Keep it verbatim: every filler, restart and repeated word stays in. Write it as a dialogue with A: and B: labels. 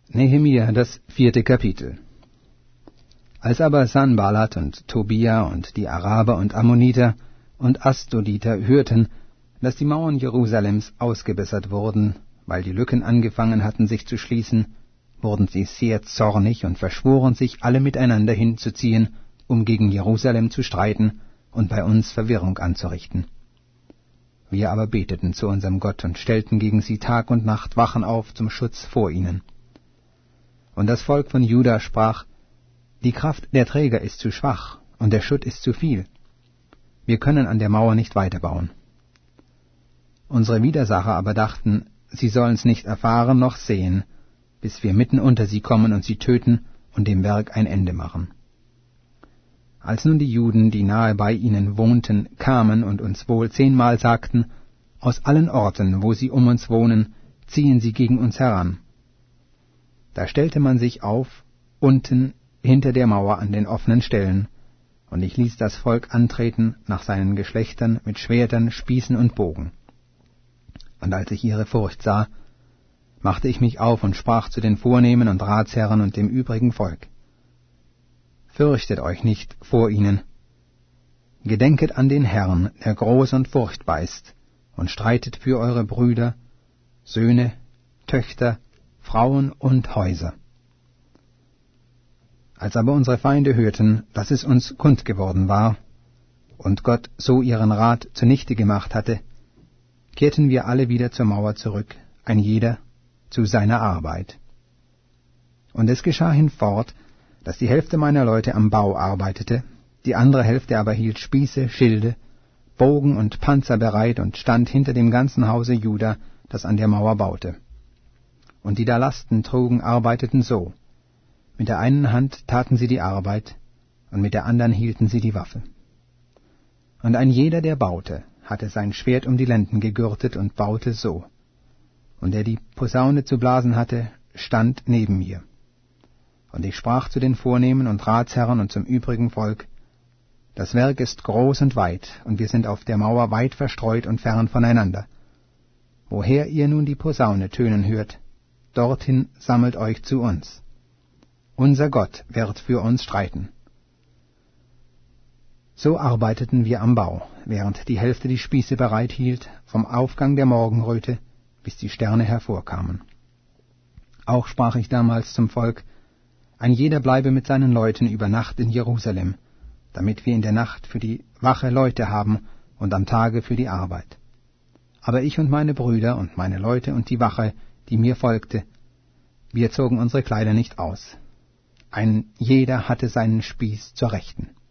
A: Nehemia, das vierte Kapitel. Als aber Sanballat und Tobia und die Araber und Ammoniter und Asdoditer hörten, dass die Mauern Jerusalems ausgebessert wurden, weil die Lücken angefangen hatten, sich zu schließen, wurden sie sehr zornig und verschworen sich, alle miteinander hinzuziehen, um gegen Jerusalem zu streiten und bei uns Verwirrung anzurichten. Wir aber beteten zu unserem Gott und stellten gegen sie Tag und Nacht Wachen auf zum Schutz vor ihnen. Und das Volk von Juda sprach: Die Kraft der Träger ist zu schwach, und der Schutt ist zu viel. Wir können an der Mauer nicht weiterbauen. Unsere Widersacher aber dachten, sie sollen's nicht erfahren noch sehen, bis wir mitten unter sie kommen und sie töten und dem Werk ein Ende machen. Als nun die Juden, die nahe bei ihnen wohnten, kamen und uns wohl zehnmal sagten: Aus allen Orten, wo sie um uns wohnen, ziehen sie gegen uns heran. Da stellte man sich auf, unten hinter der Mauer an den offenen Stellen, und ich ließ das Volk antreten nach seinen Geschlechtern mit Schwertern, Spießen und Bogen. Und als ich ihre Furcht sah, machte ich mich auf und sprach zu den Vornehmen und Ratsherren und dem übrigen Volk: Fürchtet euch nicht vor ihnen. Gedenket an den Herrn, der groß und furchtbar ist, und streitet für eure Brüder, Söhne, Töchter, Frauen und Häuser. Als aber unsere Feinde hörten, dass es uns kund geworden war, und Gott so ihren Rat zunichte gemacht hatte, kehrten wir alle wieder zur Mauer zurück, ein jeder zu seiner Arbeit. Und es geschah hinfort, dass die Hälfte meiner Leute am Bau arbeitete, die andere Hälfte aber hielt Spieße, Schilde, Bogen und Panzer bereit und stand hinter dem ganzen Hause Juda, das an der Mauer baute. Und die da Lasten trugen, arbeiteten so: Mit der einen Hand taten sie die Arbeit, und mit der anderen hielten sie die Waffe. Und ein jeder, der baute, hatte sein Schwert um die Lenden gegürtet und baute so. Und der die Posaune zu blasen hatte, stand neben mir. Und ich sprach zu den Vornehmen und Ratsherren und zum übrigen Volk: Das Werk ist groß und weit, und wir sind auf der Mauer weit verstreut und fern voneinander. Woher ihr nun die Posaune tönen hört, dorthin sammelt euch zu uns. Unser Gott wird für uns streiten. So arbeiteten wir am Bau, während die Hälfte die Spieße bereit hielt, vom Aufgang der Morgenröte, bis die Sterne hervorkamen. Auch sprach ich damals zum Volk: Ein jeder bleibe mit seinen Leuten über Nacht in Jerusalem, damit wir in der Nacht für die Wache Leute haben und am Tage für die Arbeit. Aber ich und meine Brüder und meine Leute und die Wache, die mir folgte, wir zogen unsere Kleider nicht aus. Ein jeder hatte seinen Spieß zur Rechten.